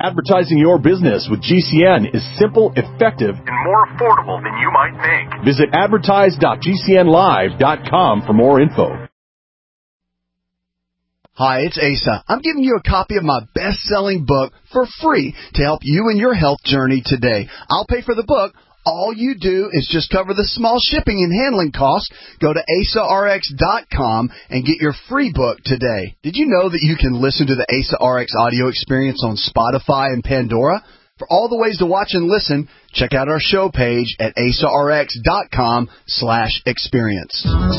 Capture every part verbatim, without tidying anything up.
Advertising your business with G C N is simple, effective, and more affordable than you might think. Visit advertise dot g c n live dot com for more info. Hi, it's Asa. I'm giving you a copy of my best-selling book for free to help you in your health journey today. I'll pay for the book. All you do is just cover the small shipping and handling costs. Go to asa r x dot com and get your free book today. Did you know that you can listen to the Asa R X audio experience on Spotify and Pandora? For all the ways to watch and listen, check out our show page at asa r x dot com slash experience.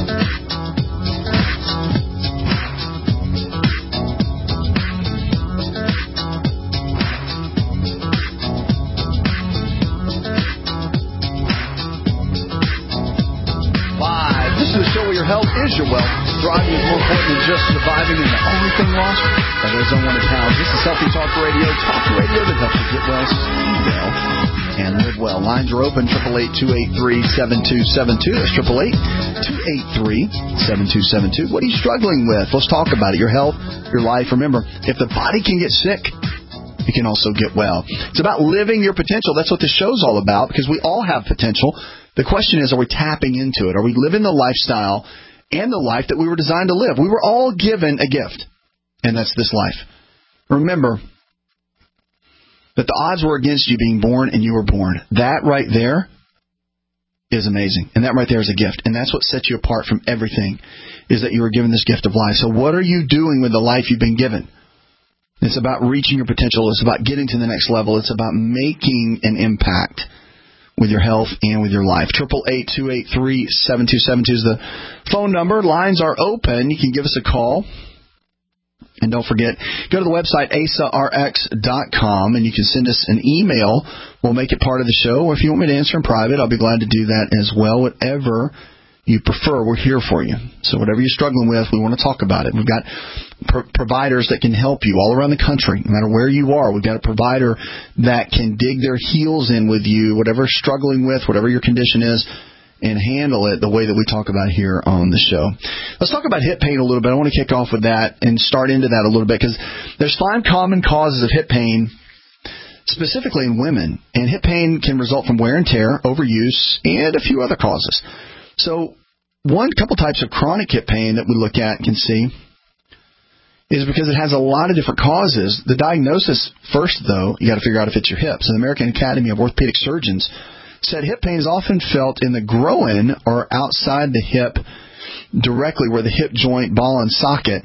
The show where your health is your wealth. Thriving is more important than just surviving, and the only thing lost are those unwanted pounds. This is Healthy Talk Radio, talk radio that helps you get well, stay well, and live well. Lines are open, eight eight eight, two eight three, seven two seven two. That's eight eight eight, two eight three, seven two seven two. What are you struggling with? Let's talk about it. Your health, your life. Remember, if the body can get sick, you can also get well. It's about living your potential. That's what this show's all about, because we all have potential. The question is, are we tapping into it? Are we living the lifestyle and the life that we were designed to live? We were all given a gift, and that's this life. Remember that the odds were against you being born, and you were born. That right there is amazing, and that right there is a gift, and that's what sets you apart from everything, is that you were given this gift of life. So what are you doing with the life you've been given? It's about reaching your potential. It's about getting to the next level. It's about making an impact with your health and with your life. eight eight eight, two eight three, seven two seven two is the phone number. Lines are open. You can give us a call. And don't forget, go to the website asa r x dot com, and you can send us an email. We'll make it part of the show. Or if you want me to answer in private, I'll be glad to do that as well. Whatever you prefer, we're here for you. So whatever you're struggling with, we want to talk about it. We've got pro- providers that can help you all around the country, no matter where you are. We've got a provider that can dig their heels in with you, whatever you're struggling with, whatever your condition is, and handle it the way that we talk about here on the show. Let's talk about hip pain a little bit. I want to kick off with that and start into that a little bit, because there's five common causes of hip pain, specifically in women. And hip pain can result from wear and tear, overuse, and a few other causes. So one couple types of chronic hip pain that we look at and can see is because it has a lot of different causes. The diagnosis first, though, you got to figure out if it's your hips. And the American Academy of Orthopedic Surgeons said hip pain is often felt in the groin or outside the hip, directly where the hip joint, ball, and socket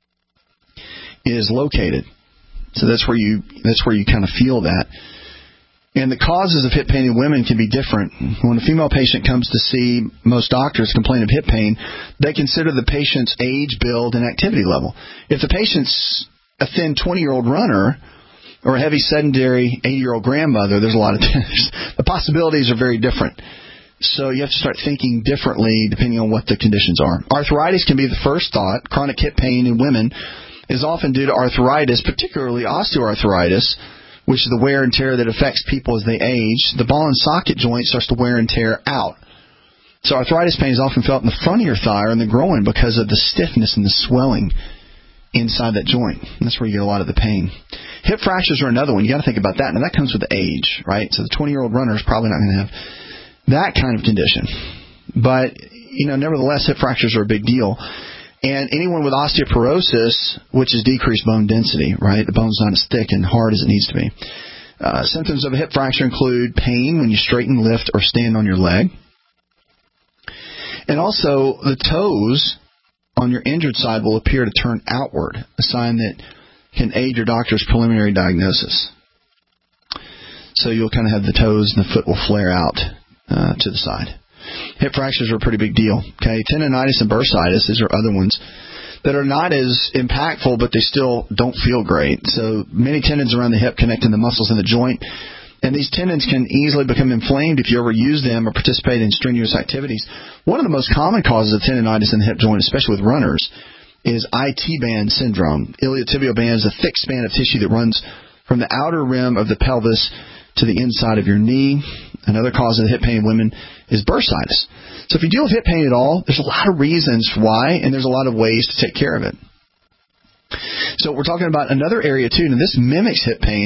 is located. So that's where you that's where you kind of feel that. And the causes of hip pain in women can be different. When a female patient comes to see most doctors complain of hip pain, they consider the patient's age, build, and activity level. If the patient's a thin twenty-year-old runner or a heavy sedentary eighty-year-old grandmother, there's a lot of the possibilities are very different. So you have to start thinking differently depending on what the conditions are. Arthritis can be the first thought. Chronic hip pain in women is often due to arthritis, particularly osteoarthritis, which is the wear and tear that affects people as they age. The ball and socket joint starts to wear and tear out. So arthritis pain is often felt in the front of your thigh or in the groin because of the stiffness and the swelling inside that joint. And that's where you get a lot of the pain. Hip fractures are another one. You got to think about that. Now, that comes with age, right? So the twenty-year-old runner is probably not going to have that kind of condition. But, you know, nevertheless, hip fractures are a big deal. And anyone with osteoporosis, which is decreased bone density, right? The bone's not as thick and hard as it needs to be. Uh, symptoms of a hip fracture include pain when you straighten, lift, or stand on your leg. And also, the toes on your injured side will appear to turn outward, a sign that can aid your doctor's preliminary diagnosis. So you'll kind of have the toes and the foot will flare out uh, to the side. Hip fractures are a pretty big deal. Okay, tendonitis and bursitis, these are other ones that are not as impactful, but they still don't feel great. So many tendons around the hip connecting the muscles in the joint, and these tendons can easily become inflamed if you overuse them or participate in strenuous activities. One of the most common causes of tendonitis in the hip joint, especially with runners, is I T band syndrome. Iliotibial band is a thick span of tissue that runs from the outer rim of the pelvis to the inside of your knee. Another cause of hip pain in women is bursitis. So if you deal with hip pain at all, there's a lot of reasons why, and there's a lot of ways to take care of it. So we're talking about another area too, and this mimics hip pain,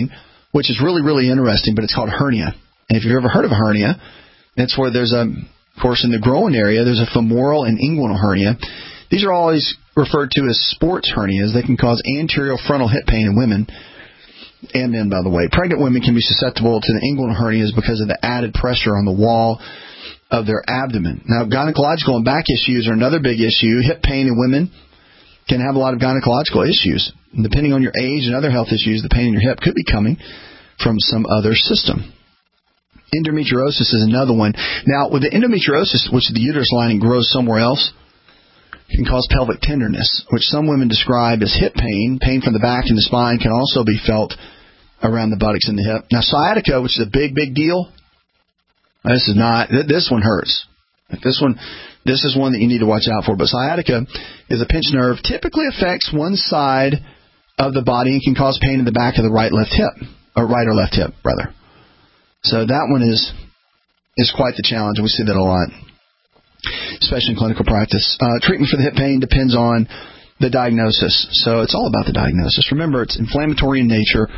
which is really, really interesting, but it's called hernia. And if you've ever heard of a hernia, it's where there's a, of course, in the groin area, there's a femoral and inguinal hernia. These are always referred to as sports hernias. They can cause anterior frontal hip pain in women and men, by the way. Pregnant women can be susceptible to the inguinal hernias because of the added pressure on the wall of their abdomen. Now, gynecological and back issues are another big issue. Hip pain in women can have a lot of gynecological issues. And depending on your age and other health issues, the pain in your hip could be coming from some other system. Endometriosis is another one. Now, with the endometriosis, which the uterus lining grows somewhere else, can cause pelvic tenderness, which some women describe as hip pain. Pain from the back and the spine can also be felt around the buttocks and the hip. Now, sciatica, which is a big, big deal, this is not, this one hurts. This one, this is one that you need to watch out for. But sciatica is a pinched nerve, typically affects one side of the body and can cause pain in the back of the right left hip, or right or left hip, rather. So that one is is quite the challenge, and we see that a lot, especially in clinical practice. Uh, treatment for the hip pain depends on the diagnosis. So it's all about the diagnosis. Remember, it's inflammatory in nature.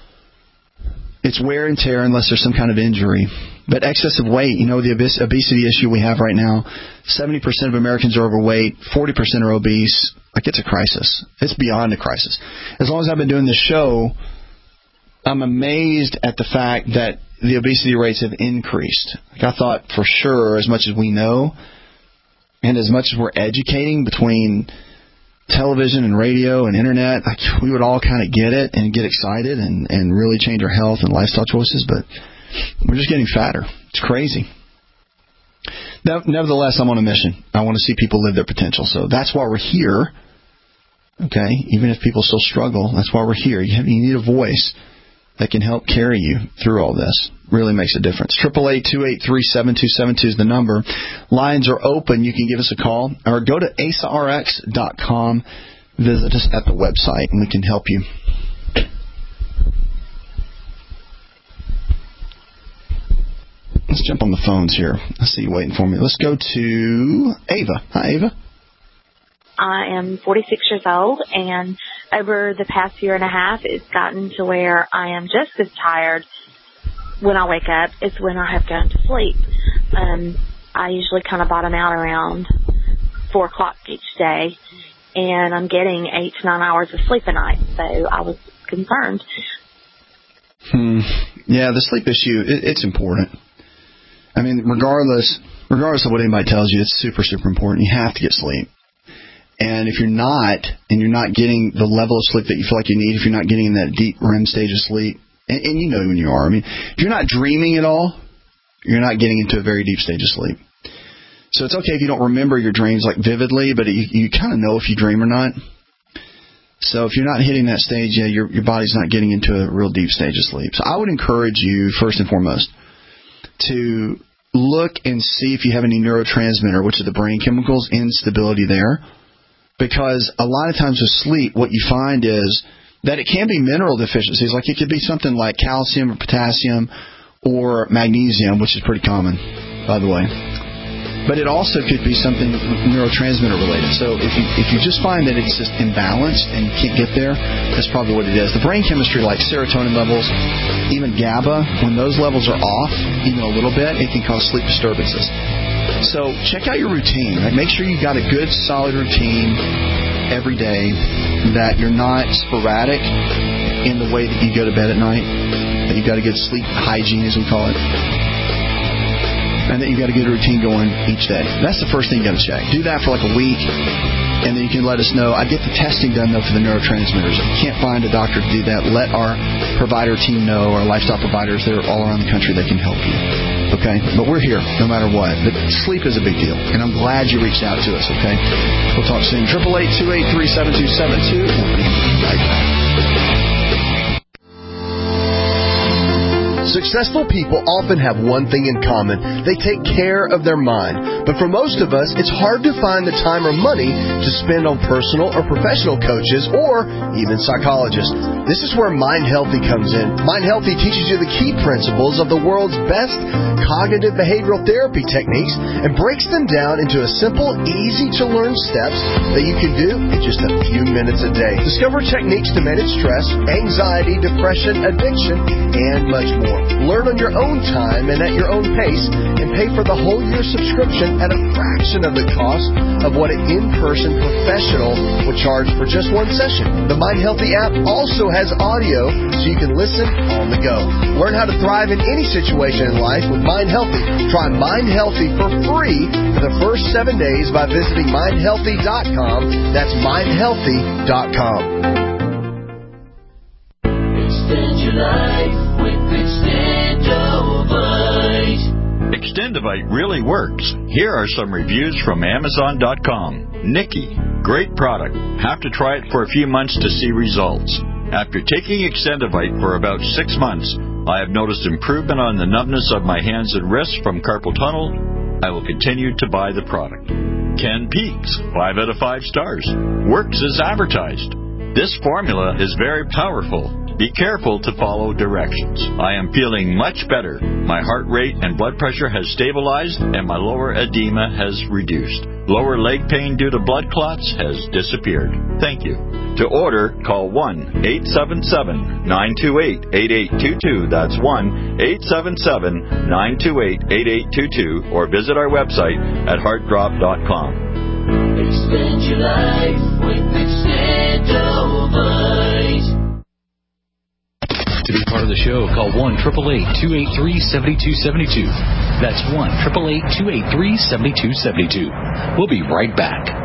It's wear and tear unless there's some kind of injury. But excessive weight, you know, the obes- obesity issue we have right now, seventy percent of Americans are overweight, forty percent are obese. Like, it's a crisis. It's beyond a crisis. As long as I've been doing this show, I'm amazed at the fact that the obesity rates have increased. Like, I thought for sure, as much as we know, and as much as we're educating between television and radio and internet, like, we would all kind of get it and get excited and, and really change our health and lifestyle choices, but we're just getting fatter. It's crazy. Nevertheless, I'm on a mission. I want to see people live their potential. So that's why we're here. Okay? Even if people still struggle, that's why we're here. You, have, you need a voice that can help carry you through all this. Really makes a difference. eight eight eight, two eight three, seven two seven two is the number. Lines are open. You can give us a call or go to A S A R X dot com. Visit us at the website and we can help you. Let's jump on the phones here. I see you waiting for me. Let's go to Ava. Hi, Ava. I am forty-six years old, and over the past year and a half, it's gotten to where I am just as tired when I wake up as when I have gone to sleep. Um, I usually kind of bottom out around four o'clock each day, and I'm getting eight to nine hours of sleep a night, so I was concerned. Hmm. Yeah, the sleep issue, it, it's important. I mean, regardless, regardless of what anybody tells you, it's super, super important. You have to get sleep. And if you're not, and you're not getting the level of sleep that you feel like you need, if you're not getting in that deep R E M stage of sleep, and, and you know when you are. I mean, if you're not dreaming at all, you're not getting into a very deep stage of sleep. So it's okay if you don't remember your dreams like vividly, but you, you kind of know if you dream or not. So if you're not hitting that stage, yeah, your your body's not getting into a real deep stage of sleep. So I would encourage you, first and foremost, to look and see if you have any neurotransmitter, which are the brain chemicals, instability there. Because a lot of times with sleep, what you find is that it can be mineral deficiencies. Like it could be something like calcium or potassium or magnesium, which is pretty common, by the way. But it also could be something neurotransmitter related. So if you if you just find that it's just imbalanced and you can't get there, that's probably what it is. The brain chemistry, like serotonin levels, even GABA, when those levels are off, even a little bit, it can cause sleep disturbances. So check out your routine. Right? Make sure you've got a good, solid routine every day, that you're not sporadic in the way that you go to bed at night, that you've got a good sleep hygiene, as we call it, and that you've got a good routine going each day. That's the first thing you got to check. Do that for like a week, and then you can let us know. I get the testing done, though, for the neurotransmitters. If you can't find a doctor to do that, let our provider team know, our lifestyle providers. They're all around the country. They can help you. Okay? But we're here no matter what. But sleep is a big deal, and I'm glad you reached out to us, okay? We'll talk soon. eight eight eight, two eight three, seven two seven two. We'll be right back. Successful people often have one thing in common. They take care of their mind. But for most of us, it's hard to find the time or money to spend on personal or professional coaches or even psychologists. This is where Mind Healthy comes in. Mind Healthy teaches you the key principles of the world's best cognitive behavioral therapy techniques and breaks them down into a simple, easy-to-learn steps that you can do in just a few minutes a day. Discover techniques to manage stress, anxiety, depression, addiction, and much more. Learn on your own time and at your own pace, and pay for the whole year subscription at a fraction of the cost of what an in-person professional will charge for just one session. The Mind Healthy app also has audio so you can listen on the go. Learn how to thrive in any situation in life with Mind Healthy. Try Mind Healthy for free for the first seven days by visiting mind healthy dot com. That's mind healthy dot com. Extend your life with Extendovite. Extendovite really works. Here are some reviews from Amazon dot com. Nikki, great product. Have to try it for a few months to see results. After taking Extendovite for about six months, I have noticed improvement on the numbness of my hands and wrists from carpal tunnel. I will continue to buy the product. Ken Peaks, five out of five stars. Works as advertised. This formula is very powerful. Be careful to follow directions. I am feeling much better. My heart rate and blood pressure has stabilized and my lower edema has reduced. Lower leg pain due to blood clots has disappeared. Thank you. To order, call one eight seven seven, nine two eight, eight eight two two. That's one eight seven seven, nine two eight, eight eight two two or visit our website at heart drop dot com. Extend your life with Extendovite. To be part of the show, call one eight eight eight, two eight three, seven two seven two. That's one eight eight eight, two eight three, seven two seven two. We'll be right back.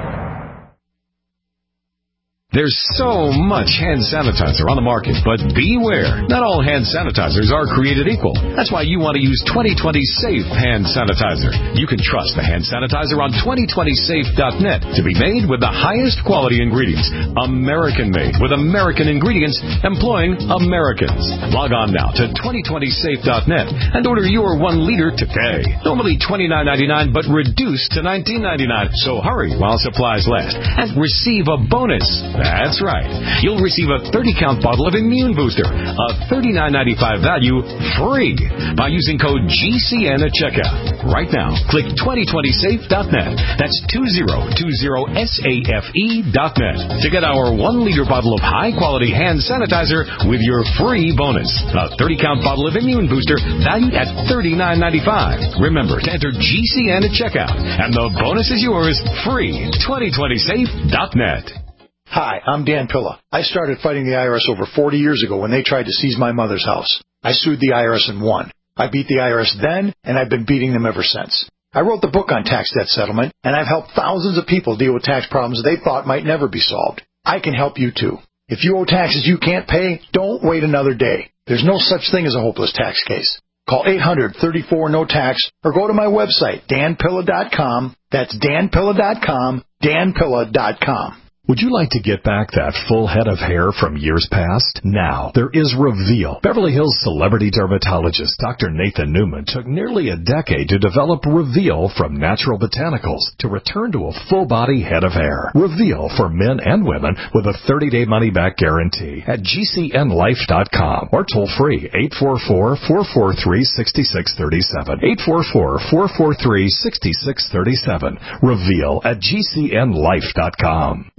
There's so much hand sanitizer on the market, but beware. Not all hand sanitizers are created equal. That's why you want to use twenty twenty Safe Hand Sanitizer. You can trust the hand sanitizer on twenty twenty safe dot net to be made with the highest quality ingredients. American-made with American ingredients employing Americans. Log on now to twenty twenty safe dot net and order your one liter today. Normally twenty-nine ninety-nine, but reduced to nineteen ninety-nine. So hurry while supplies last and receive a bonus. That's right. You'll receive a thirty count bottle of Immune Booster, a thirty-nine ninety-five value, free by using code G C N at checkout. Right now, click twenty twenty safe dot net. That's two zero two zero safe dot net to get our one liter bottle of high-quality hand sanitizer with your free bonus. A thirty count bottle of Immune Booster valued at thirty-nine ninety-five. Remember to enter G C N at checkout, and the bonus is yours free. twenty twenty safe dot net. Hi, I'm Dan Pilla. I started fighting the I R S over forty years ago when they tried to seize my mother's house. I sued the I R S and won. I beat the I R S then, and I've been beating them ever since. I wrote the book on tax debt settlement, and I've helped thousands of people deal with tax problems they thought might never be solved. I can help you too. If you owe taxes you can't pay, don't wait another day. There's no such thing as a hopeless tax case. Call eight hundred, thirty-four, no tax or go to my website, dan pilla dot com. That's dan pilla dot com, dan pilla dot com. Would you like to get back that full head of hair from years past? Now, there is Reveal. Beverly Hills celebrity dermatologist Doctor Nathan Newman took nearly a decade to develop Reveal from natural botanicals to return to a full-body head of hair. Reveal for men and women with a thirty-day money-back guarantee at G C N life dot com or toll-free eight four four, four four three, six six three seven. eight four four, four four three, six six three seven. Reveal at G C N life dot com.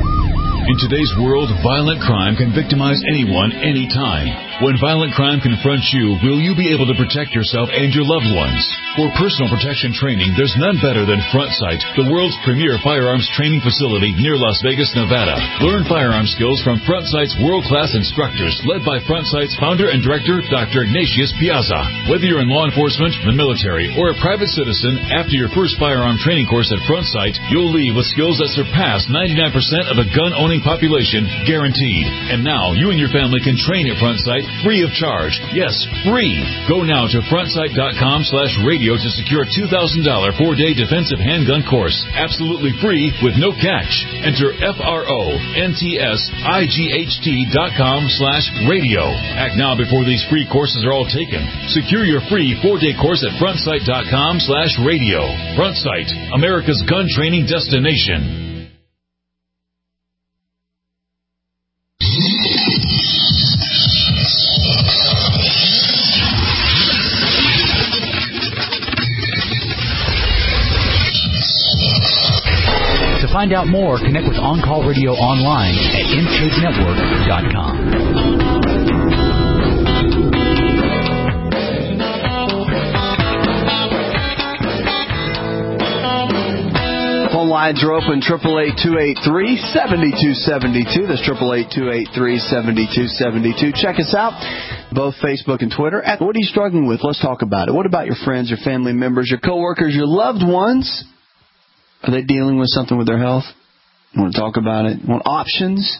In today's world, violent crime can victimize anyone, anytime. When violent crime confronts you, will you be able to protect yourself and your loved ones? For personal protection training, there's none better than Front Sight, the world's premier firearms training facility near Las Vegas, Nevada. Learn firearm skills from Front Sight's world-class instructors, led by Front Sight's founder and director, Doctor Ignatius Piazza. Whether you're in law enforcement, the military, or a private citizen, after your first firearm training course at Front Sight, you'll leave with skills that surpass ninety-nine percent of the gun-owning population, guaranteed. And now, you and your family can train at Front Sight free of charge. Yes, free. Go now to frontsight.com slash radio to secure a two thousand dollars four-day defensive handgun course. Absolutely free with no catch. Enter F R O N T S I G H T dot com slash radio. Act now before these free courses are all taken. Secure your free four-day course at frontsight.com slash radio. Front Sight, America's gun training destination. To find out more, connect with On Call Radio online at m code network dot com. Phone lines are open, eight eight eight, two eight three, seven two seven two. That's eight eight eight, two eight three, seven two seven two. Check us out, both Facebook and Twitter. What are you struggling with? Let's talk about it. What about your friends, your family members, your coworkers, your loved ones? Are they dealing with something with their health? You want to talk about it? Want options?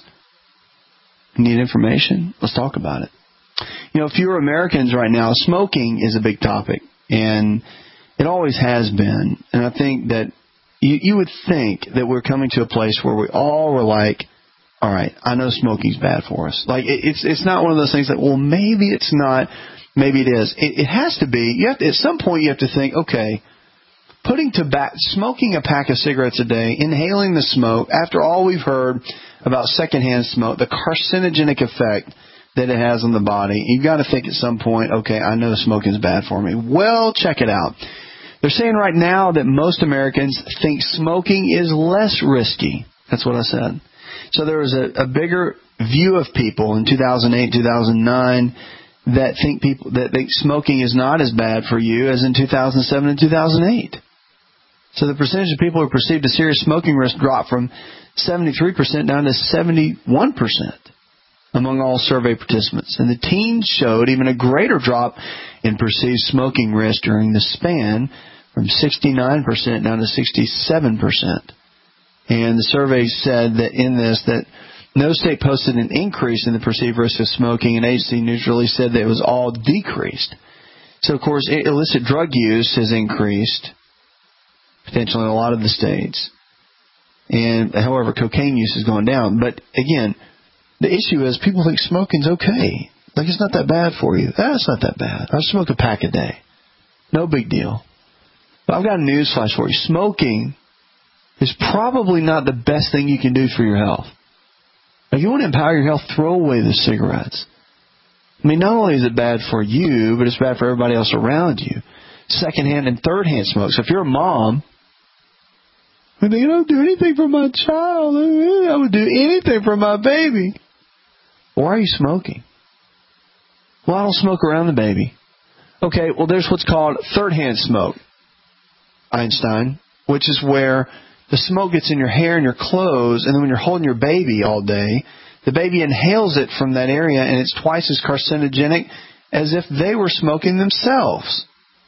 Need information? Let's talk about it. You know, fewer Americans right now, smoking is a big topic, and it always has been. And I think that you, you would think that we're coming to a place where we all were like, all right, I know smoking's bad for us. Like, it, it's it's not one of those things that, well, maybe it's not, maybe it is. It, it has to be. You have to, at some point you have to think, okay, putting tobacco, smoking a pack of cigarettes a day, inhaling the smoke, after all we've heard about secondhand smoke, the carcinogenic effect that it has on the body, you've got to think at some point, okay, I know smoking is bad for me. Well, check it out. They're saying right now that most Americans think smoking is less risky. That's what I said. So there was a, a bigger view of people in two thousand eight, two thousand nine that think people that think smoking is not as bad for you as in two thousand seven and two thousand eight. So the percentage of people who perceived a serious smoking risk dropped from seventy-three percent down to seventy-one percent among all survey participants. And the teens showed even a greater drop in perceived smoking risk during the span, from sixty-nine percent down to sixty-seven percent. And the survey said that in this that no state posted an increase in the perceived risk of smoking, and agency news release said that it was all decreased. So, of course, illicit drug use has increased, potentially in a lot of the states. And, however, cocaine use has gone down. But, again, the issue is people think smoking's okay. Like, it's not that bad for you. That's not that bad. I smoke a pack a day. No big deal. But I've got a news flash for you. Smoking is probably not the best thing you can do for your health. If you want to empower your health, throw away the cigarettes. I mean, not only is it bad for you, but it's bad for everybody else around you. Secondhand and thirdhand smoke. So if you're a mom, I mean, I don't do anything for my child. I would do anything for my baby. Why are you smoking? Well, I don't smoke around the baby. Okay, well, there's what's called third-hand smoke, Einstein, which is where the smoke gets in your hair and your clothes, and then when you're holding your baby all day, the baby inhales it from that area, and it's twice as carcinogenic as if they were smoking themselves.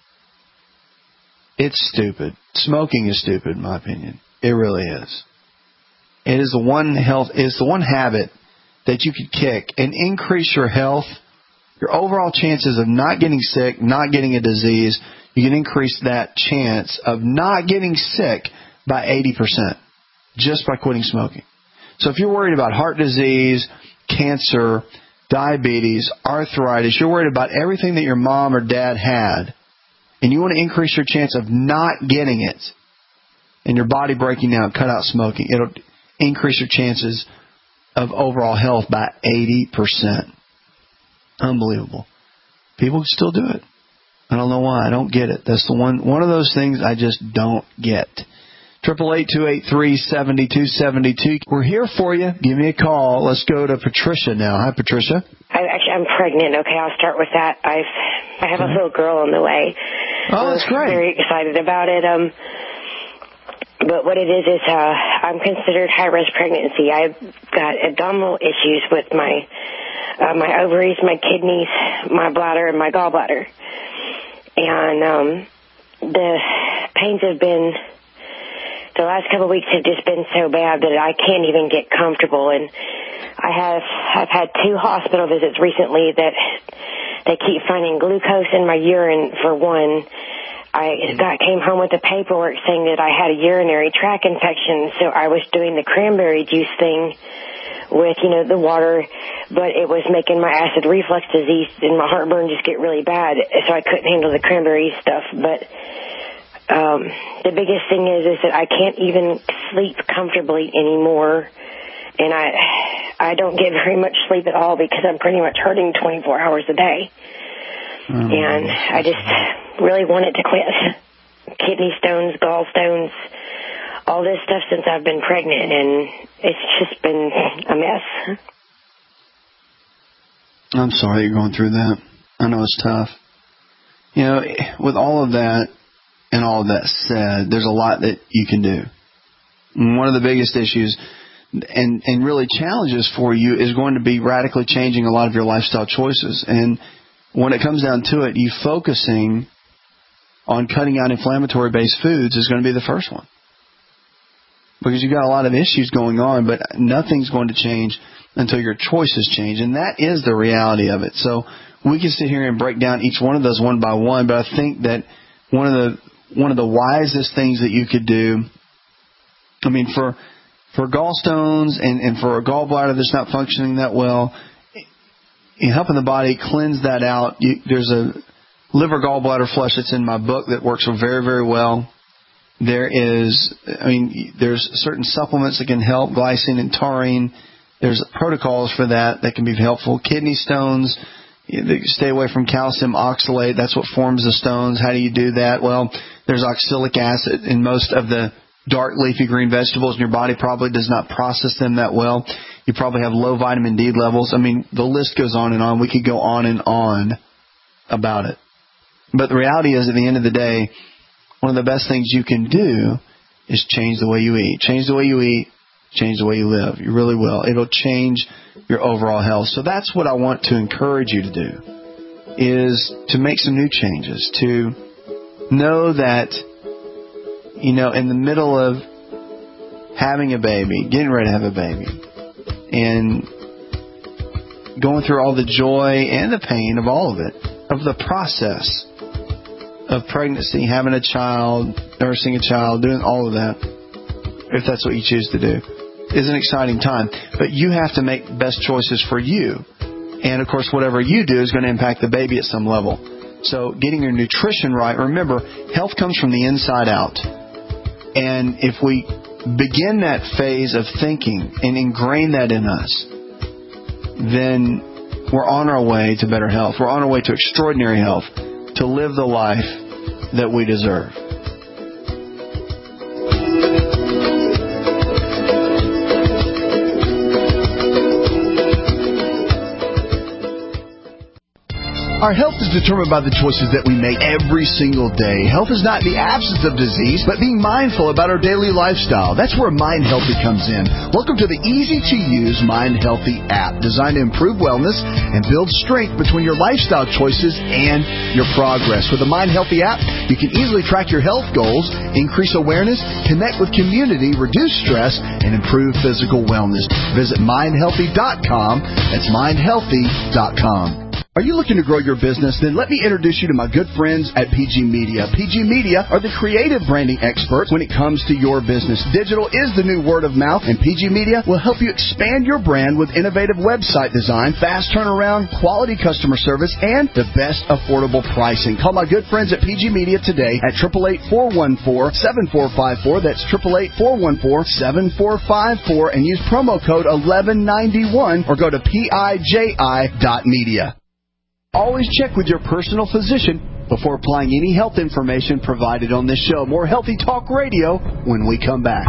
It's stupid. Smoking is stupid, in my opinion. It really is. It is the one health, it's the one habit that you could kick and increase your health, your overall chances of not getting sick, not getting a disease. You can increase that chance of not getting sick by eighty percent just by quitting smoking. So if you're worried about heart disease, cancer, diabetes, arthritis, you're worried about everything that your mom or dad had, and you want to increase your chance of not getting it and your body breaking down, cut out smoking, it'll increase your chances of overall health by eighty percent. Unbelievable. People can still do it. I don't know why. I don't get it. That's the one one of those things I just don't get. eight eight eight, two eight three, seven two seven two. We're here for you. Give me a call. Let's go to Patricia now. Hi, Patricia. I actually, I'm pregnant. Okay, I'll start with that. I've I have a little girl on the way. Oh, that's great. I'm very excited about it. Um, but what it is is uh, I'm considered high risk pregnancy. I've got abdominal issues with my uh, my ovaries, my kidneys, my bladder, and my gallbladder. And um, the pains have been, the last couple of weeks have just been so bad that I can't even get comfortable. And I have I've had two hospital visits recently that they keep finding glucose in my urine for one. I got came home with the paperwork saying that I had a urinary tract infection, so I was doing the cranberry juice thing with, you know, the water, but it was making my acid reflux disease and my heartburn just get really bad, so I couldn't handle the cranberry stuff. But um, the biggest thing is is that I can't even sleep comfortably anymore, and I I don't get very much sleep at all because I'm pretty much hurting twenty-four hours a day. Oh, and I just really wanted to quit. Kidney stones, gallstones, all this stuff since I've been pregnant, and it's just been a mess. I'm sorry you're going through that. I know it's tough. You know, with all of that and all of that said, there's a lot that you can do. And one of the biggest issues and, and really challenges for you is going to be radically changing a lot of your lifestyle choices. And when it comes down to it, you focusing on cutting out inflammatory-based foods is going to be the first one. Because you've got a lot of issues going on, but nothing's going to change until your choices change. And that is the reality of it. So we can sit here and break down each one of those one by one, but I think that one of the one of the wisest things that you could do, I mean, for for gallstones and, and for a gallbladder that's not functioning that well, in helping the body cleanse that out, you, there's a liver gallbladder flush that's in my book that works very, very well. There is, I mean, there's certain supplements that can help, glycine and taurine. There's protocols for that that can be helpful. Kidney stones, you stay away from calcium oxalate. That's what forms the stones. How do you do that? Well, there's oxalic acid in most of the dark leafy green vegetables, and your body probably does not process them that well. You probably have low vitamin D levels. I mean, the list goes on and on. We could go on and on about it. But the reality is, at the end of the day, one of the best things you can do is change the way you eat. Change the way you eat, change the way you live. You really will. It'll change your overall health. So that's what I want to encourage you to do, is to make some new changes, to know that, you know, in the middle of having a baby, getting ready to have a baby, and going through all the joy and the pain of all of it, of the process of pregnancy, having a child, nursing a child, doing all of that, if that's what you choose to do, is an exciting time. But you have to make best choices for you. And, of course, whatever you do is going to impact the baby at some level. So getting your nutrition right, remember, health comes from the inside out. And if we begin that phase of thinking and ingrain that in us, then we're on our way to better health. We're on our way to extraordinary health, to live the life that we deserve. Our health is determined by the choices that we make every single day. Health is not the absence of disease, but being mindful about our daily lifestyle. That's where Mind Healthy comes in. Welcome to the easy-to-use Mind Healthy app, designed to improve wellness and build strength between your lifestyle choices and your progress. With the Mind Healthy app, you can easily track your health goals, increase awareness, connect with community, reduce stress, and improve physical wellness. Visit mind healthy dot com. That's mind healthy dot com. Are you looking to grow your business? Then let me introduce you to my good friends at P G Media. P G Media are the creative branding experts when it comes to your business. Digital is the new word of mouth, and P G Media will help you expand your brand with innovative website design, fast turnaround, quality customer service, and the best affordable pricing. Call my good friends at P G Media today at eight eight eight, four one four, seven four five four. That's eight eight eight, four one four, seven four five four, and use promo code eleven ninety-one or go to P I J I dot media. Always check with your personal physician before applying any health information provided on this show. More Healthy Talk Radio when we come back.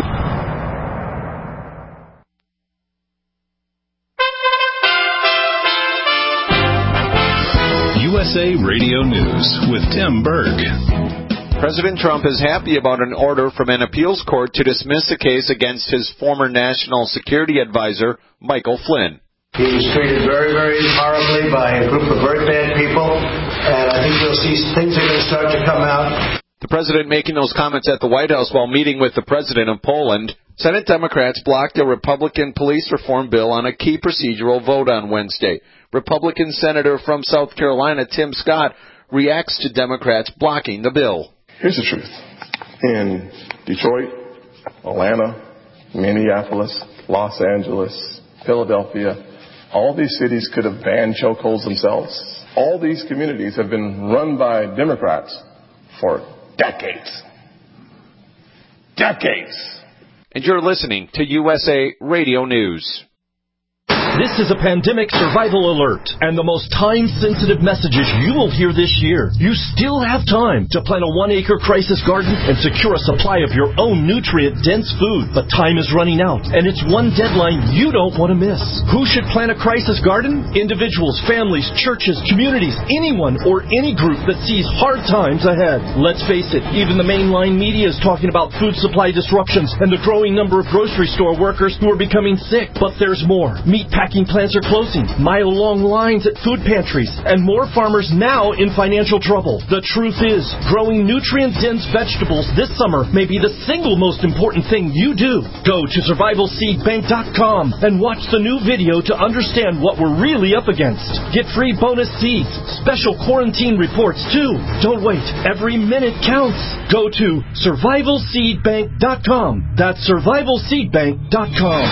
U S A Radio News with Tim Berg. President Trump is happy about an order from an appeals court to dismiss a case against his former national security advisor, Michael Flynn. He was treated very, very horribly by a group of very bad people, and I think you'll see things are going to start to come out. The president making those comments at the White House while meeting with the president of Poland, Senate Democrats blocked a Republican police reform bill on a key procedural vote on Wednesday. Republican Senator from South Carolina, Tim Scott, reacts to Democrats blocking the bill. Here's the truth. In Detroit, Atlanta, Minneapolis, Los Angeles, Philadelphia, all these cities could have banned chokeholds themselves. All these communities have been run by Democrats for decades. Decades. And you're listening to U S A Radio News. This is a pandemic survival alert and the most time-sensitive messages you will hear this year. You still have time to plant a one-acre crisis garden and secure a supply of your own nutrient-dense food. But time is running out, and it's one deadline you don't want to miss. Who should plant a crisis garden? Individuals, families, churches, communities, anyone or any group that sees hard times ahead. Let's face it, even the mainline media is talking about food supply disruptions and the growing number of grocery store workers who are becoming sick. But there's more. Meat packing plants are closing, mile-long lines at food pantries, and more farmers now in financial trouble. The truth is, growing nutrient-dense vegetables this summer may be the single most important thing you do. Go to survival seed bank dot com and watch the new video to understand what we're really up against. Get free bonus seeds, special quarantine reports too. Don't wait. Every minute counts. Go to survival seed bank dot com. That's survival seed bank dot com.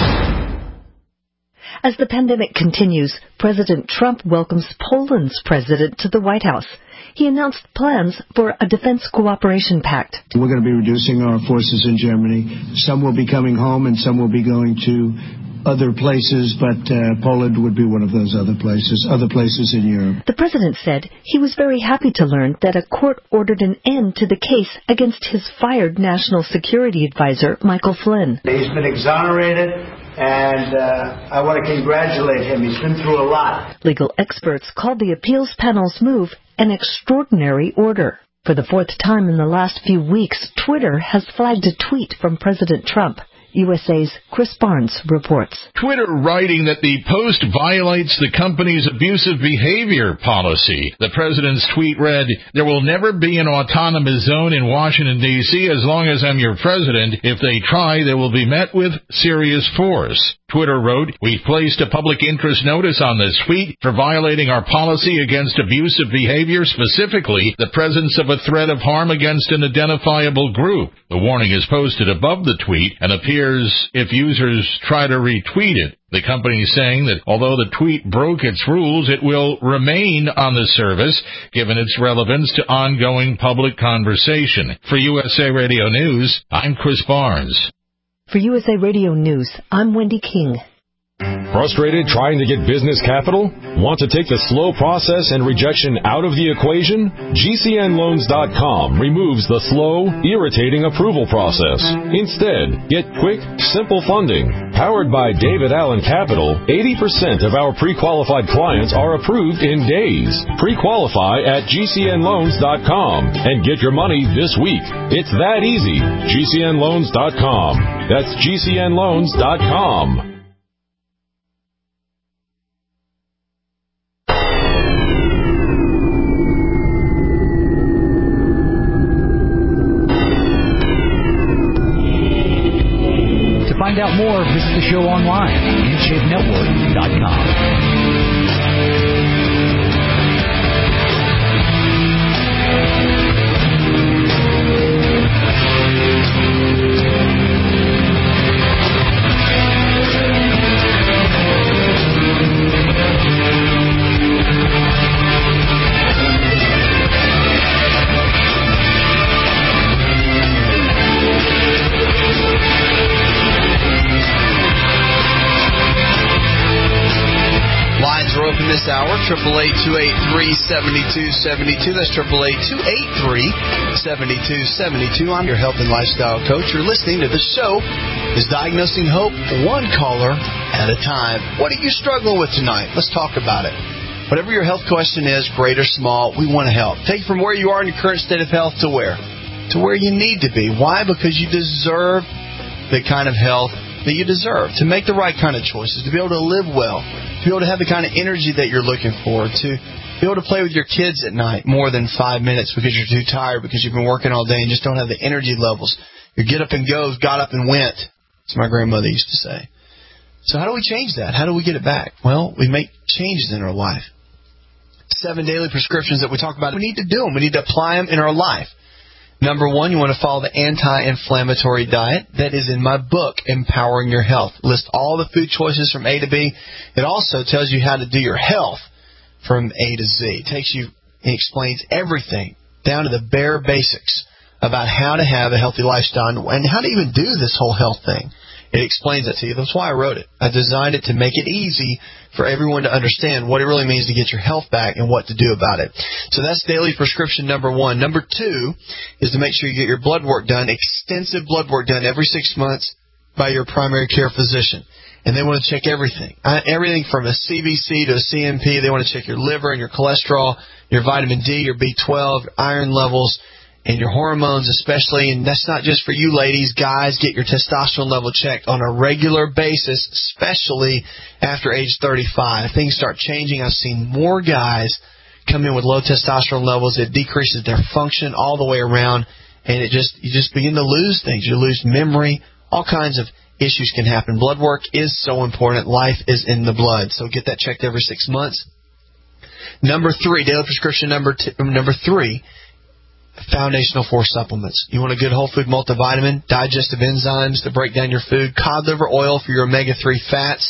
As the pandemic continues, President Trump welcomes Poland's president to the White House. He announced plans for a defense cooperation pact. We're going to be reducing our forces in Germany. Some will be coming home and some will be going to other places, but uh, Poland would be one of those other places, other places in Europe. The president said he was very happy to learn that a court ordered an end to the case against his fired national security advisor, Michael Flynn. He's been exonerated, and uh, I want to congratulate him. He's been through a lot. Legal experts called the appeals panel's move an extraordinary order. For the fourth time in the last few weeks, Twitter has flagged a tweet from President Trump. U S A's Chris Barnes reports. Twitter writing that the post violates the company's abusive behavior policy. The president's tweet read, "There will never be an autonomous zone in Washington, D C as long as I'm your president. If they try, they will be met with serious force." Twitter wrote, "We've placed a public interest notice on this tweet for violating our policy against abusive behavior, specifically the presence of a threat of harm against an identifiable group." The warning is posted above the tweet and appears if users try to retweet it. The company is saying that although the tweet broke its rules, it will remain on the service, given its relevance to ongoing public conversation. For U S A Radio News, I'm Chris Barnes. For U S A Radio News, I'm Wendy King. Frustrated trying to get business capital? Want to take the slow process and rejection out of the equation? G C N loans dot com removes the slow, irritating approval process. Instead, get quick, simple funding. Powered by David Allen Capital, eighty percent of our pre-qualified clients are approved in days. Pre-qualify at G C N loans dot com and get your money this week. It's that easy. G C N loans dot com. That's G C N loans dot com. Find out more, visit the show online, in shape network dot com. This hour, triple eight two eight three seven two seven two. That's triple eight two eight three seven two seven two. I'm your health and lifestyle coach. You're listening to the show is Diagnosing Hope, one caller at a time. What are you struggling with tonight? Let's talk about it. Whatever your health question is, great or small, we want to help. Take you from where you are in your current state of health to where? To where you need to be. Why? Because you deserve the kind of health that you deserve, to make the right kind of choices, to be able to live well, to be able to have the kind of energy that you're looking for, to be able to play with your kids at night more than five minutes because you're too tired, because you've been working all day and just don't have the energy levels. Your get up and goes got up and went. my grandmother used to say. So how do we change that? How do we get it back? Well, we make changes in our life. Seven daily prescriptions that we talk about. We need to do them. We need to apply them in our life. Number one, you want to follow the anti-inflammatory diet. That is in my book, Empowering Your Health. List all the food choices from A to B. It also tells you how to do your health from A to Z. It takes you, it explains everything down to the bare basics about how to have a healthy lifestyle and how to even do this whole health thing. It explains it to you. That's why I wrote it. I designed it to make it easy for everyone to understand what it really means to get your health back and what to do about it. So that's daily prescription number one. Number two is to make sure you get your blood work done, extensive blood work done every six months by your primary care physician. And they want to check everything, uh, everything from a C B C to a C M P. They want to check your liver and your cholesterol, your vitamin D, your B twelve, iron levels, and your hormones especially. And that's not just for you ladies. Guys, get your testosterone level checked on a regular basis, especially after age thirty-five. Things start changing. I've seen more guys come in with low testosterone levels. It decreases their function all the way around, and it just you just begin to lose things. You lose memory. All kinds of issues can happen. Blood work is so important. Life is in the blood. So get that checked every six months. Number three, daily prescription number two, number three, foundational four supplements. You want a good whole food multivitamin, digestive enzymes to break down your food, cod liver oil for your omega three fats,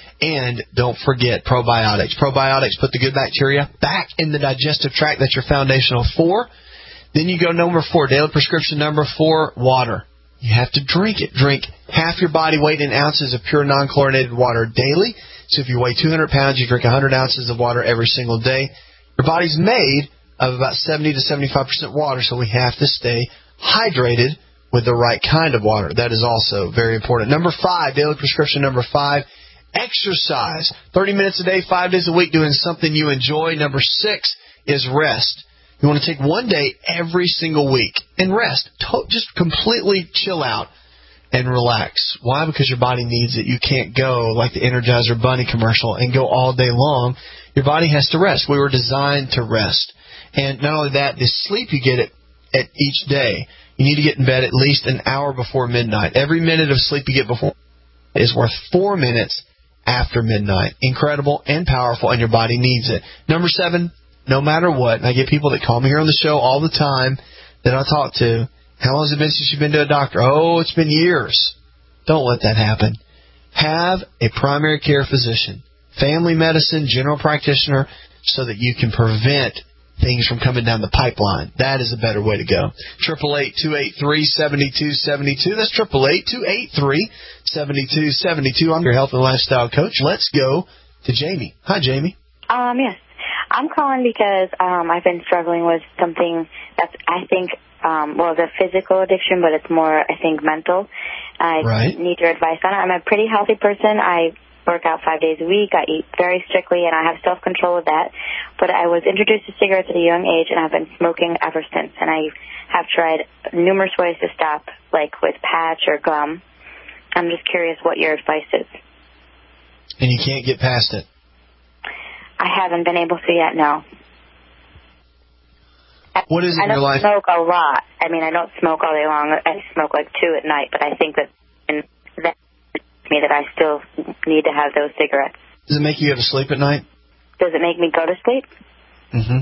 and don't forget probiotics. Probiotics put the good bacteria back in the digestive tract. That's your foundational four. Then you go number four, daily prescription number four, water. You have to drink it. Drink half your body weight in ounces of pure non-chlorinated water daily. So if you weigh two hundred pounds, you drink one hundred ounces of water every single day. Your body's made of about seventy to seventy-five percent water, so we have to stay hydrated with the right kind of water. That is also very important. Number five, daily prescription number five, exercise. thirty minutes a day, five days a week, doing something you enjoy. Number six is rest. You want to take one day every single week and rest. Just completely chill out and relax. Why? Because your body needs it. You can't go like the Energizer Bunny commercial and go all day long. Your body has to rest. We were designed to rest. And not only that, the sleep you get at, at each day, you need to get in bed at least an hour before midnight. Every minute of sleep you get before is worth four minutes after midnight. Incredible and powerful, and your body needs it. Number seven, no matter what, and I get people that call me here on the show all the time that I talk to, how long has it been since you've been to a doctor? Oh, it's been years. Don't let that happen. Have a primary care physician, family medicine, general practitioner, so that you can prevent things from coming down the pipeline. That is a better way to go. eight eight eight, two eight three, seven two seven two. That's eight eight eight, two eight three, seven two seven two. I'm your health and lifestyle coach. Let's go to Jamie. Hi, Jamie. Um, yes. I'm calling because um, I've been struggling with something that's, I think, um, well, the physical addiction, but it's more, I think, mental. I right. need your advice on it. I'm a pretty healthy person. I work out five days a week. I eat very strictly, and I have self-control with that. But I was introduced to cigarettes at a young age, and I've been smoking ever since. And I have tried numerous ways to stop, like with patch or gum. I'm just curious what your advice is. And you can't get past it? I haven't been able to yet, no. What is it I in your life? I don't smoke a lot. I mean, I don't smoke all day long. I smoke like two at night, but I think that in that me that I still need to have those cigarettes. Does it make you go to sleep at night? Does it make me go to sleep? Mm-hmm.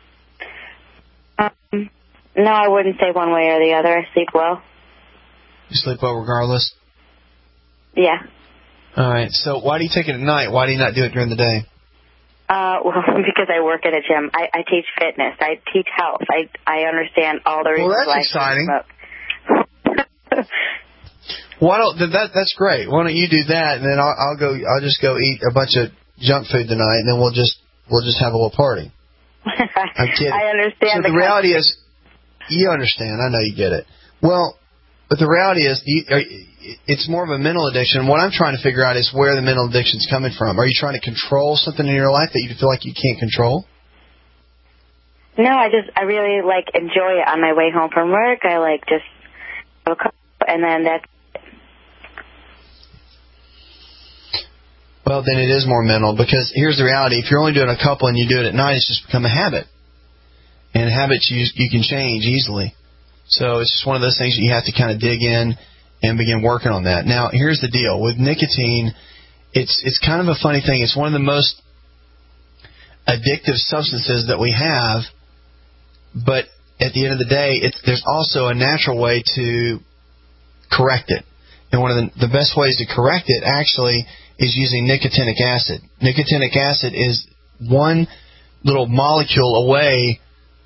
Um, no, I wouldn't say one way or the other. I sleep well. You sleep well regardless? Yeah. All right. So why do you take it at night? Why do you not do it during the day? Uh, well, because I work at a gym. I, I teach fitness. I teach health. I I understand all the reasons well, that's why exciting. I smoke. Why don't that? That's great. Why don't you do that, and then I'll, I'll go. I'll just go eat a bunch of junk food tonight, and then we'll just we'll just have a little party. I'm kidding. I understand. So the, the reality is, you understand. I know you get it. Well, but the reality is, you, are, it's more of a mental addiction. What I'm trying to figure out is where the mental addiction's coming from. Are you trying to control something in your life that you feel like you can't control? No, I just I really like enjoy it on my way home from work. I like just have a couple, and then that's. Well, then it is more mental, because here's the reality. If you're only doing a couple and you do it at night, it's just become a habit. And habits you you can change easily. So it's just one of those things that you have to kind of dig in and begin working on that. Now, here's the deal. With nicotine, it's it's kind of a funny thing. It's one of the most addictive substances that we have, but at the end of the day, it's, there's also a natural way to correct it. And one of the, the best ways to correct it, actually, is using nicotinic acid. Nicotinic acid is one little molecule away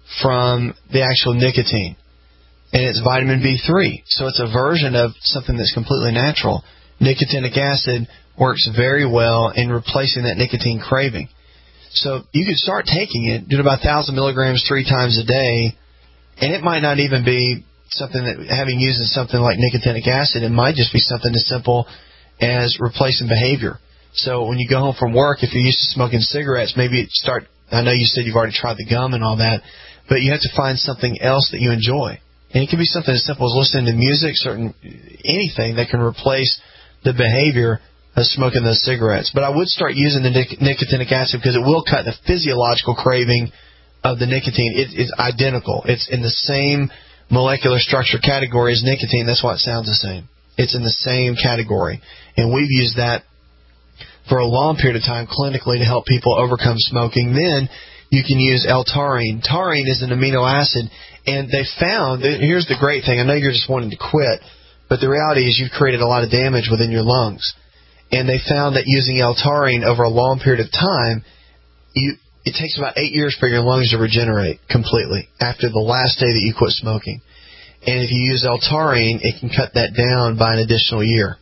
from the actual nicotine, and it's vitamin B three. So it's a version of something that's completely natural. Nicotinic acid works very well in replacing that nicotine craving. So you could start taking it, do about one thousand milligrams three times a day, and it might not even be something that, having used something like nicotinic acid, it might just be something as simple as replacing behavior. So when you go home from work, if you're used to smoking cigarettes, maybe start, I know you said you've already tried the gum and all that, but you have to find something else that you enjoy. And it can be something as simple as listening to music, certain anything that can replace the behavior of smoking those cigarettes. But I would start using the nic- nicotinic acid because it will cut the physiological craving of the nicotine. It, it's identical. It's in the same molecular structure category as nicotine. That's why it sounds the same. It's in the same category. And we've used that for a long period of time clinically to help people overcome smoking. Then you can use L-taurine. Taurine is an amino acid, and they found, here's the great thing, I know you're just wanting to quit, but the reality is you've created a lot of damage within your lungs. And they found that using L-taurine over a long period of time, you, it takes about eight years for your lungs to regenerate completely after the last day that you quit smoking. And if you use L-taurine, it can cut that down by an additional year.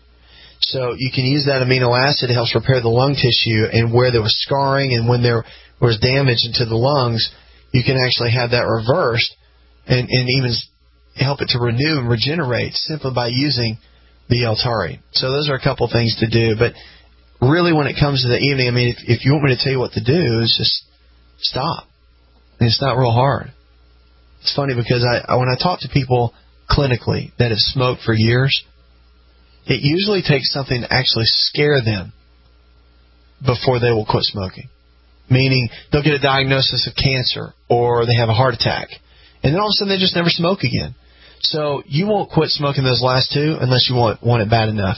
So you can use that amino acid. It helps repair the lung tissue, and where there was scarring and when there was damage into the lungs, you can actually have that reversed and, and even help it to renew and regenerate simply by using the L-taurine. So those are a couple things to do. But really when it comes to the evening, I mean, if, if you want me to tell you what to do, it's just stop. And it's not real hard. It's funny because I, when I talk to people clinically that have smoked for years, it usually takes something to actually scare them before they will quit smoking. Meaning they'll get a diagnosis of cancer or they have a heart attack. And then all of a sudden they just never smoke again. So you won't quit smoking those last two unless you want, want it bad enough.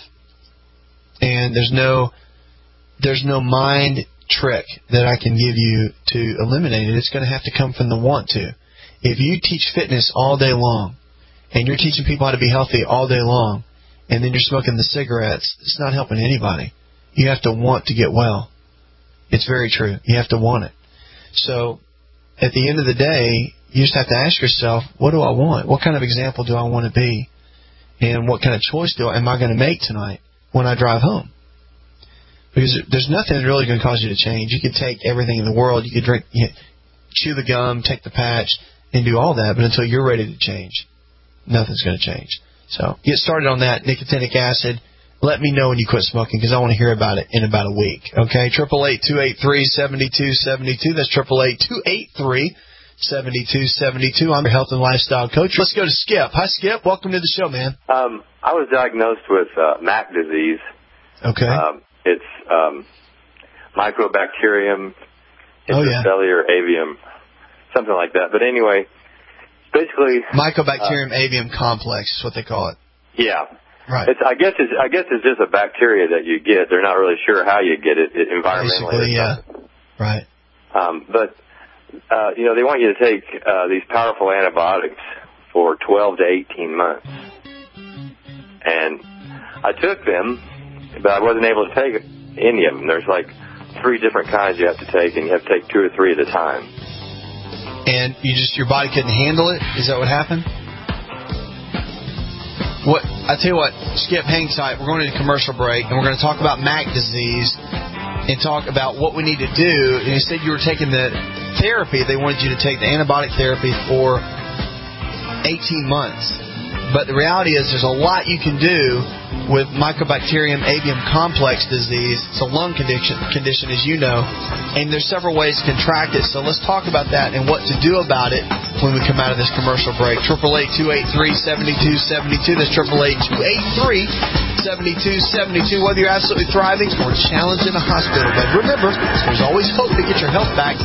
And there's no there's no mind trick that I can give you to eliminate it. It's going to have to come from the want to. If you teach fitness all day long and you're teaching people how to be healthy all day long and then you're smoking the cigarettes, it's not helping anybody. You have to want to get well. It's very true. You have to want it. So at the end of the day, you just have to ask yourself, what do I want? What kind of example do I want to be? And what kind of choice do I, am I going to make tonight when I drive home? Because there's nothing that's really going to cause you to change. You could take everything in the world. You could drink, you know, chew the gum, take the patch, and do all that. But until you're ready to change, nothing's going to change. So get started on that. Nicotinic acid. Let me know when you quit smoking because I want to hear about it in about a week. Okay, eight eight eight, two eight three, seven two seven two. That's eight eight eight, two eight three, seven two seven two. I'm your health and lifestyle coach. Let's go to Skip. Hi, Skip. Welcome to the show, man. Um, I was diagnosed with uh, M A C disease. Okay. Um, it's um, Mycobacterium intracellular oh, yeah. avium, something like that. But anyway, basically, Mycobacterium uh, avium complex is what they call it. Yeah. Right. It's, I guess it's I guess it's just a bacteria that you get. They're not really sure how you get it, it environmentally. Basically, yeah. Right. Um, but uh, you know, they want you to take uh, these powerful antibiotics for twelve to eighteen months, and I took them, but I wasn't able to take any of them. There's like three different kinds you have to take, and you have to take two or three at a time. And you just your body couldn't handle it? Is that what happened? What I tell you what, Skip, hang tight. We're going to a commercial break, and we're going to talk about M A C disease and talk about what we need to do. And you said you were taking the therapy. They wanted you to take the antibiotic therapy for eighteen months. But the reality is there's a lot you can do with Mycobacterium avium complex disease. It's a lung condition, condition, as you know, and there's several ways to contract it. So let's talk about that and what to do about it when we come out of this commercial break. eight eight eight, two eight three, seven two seven two. That's eight eight eight, two eight three, seven two seven two. Whether you're absolutely thriving or challenged in a hospital bed, remember, there's always hope to get your health back.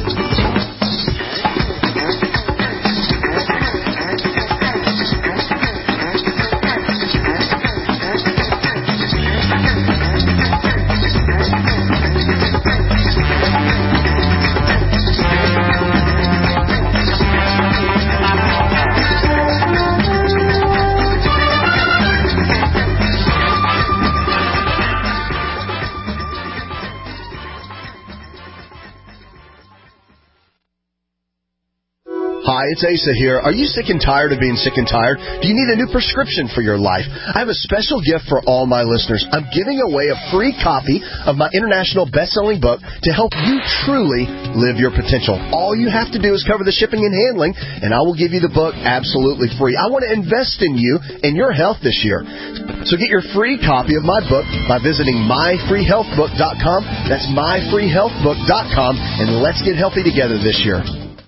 Hi, it's Asa here. Are you sick and tired of being sick and tired? Do you need a new prescription for your life? I have a special gift for all my listeners. I'm giving away a free copy of my international best-selling book to help you truly live your potential. All you have to do is cover the shipping and handling, and I will give you the book absolutely free. I want to invest in you and your health this year. So get your free copy of my book by visiting my free health book dot com. That's my free health book dot com, and let's get healthy together this year.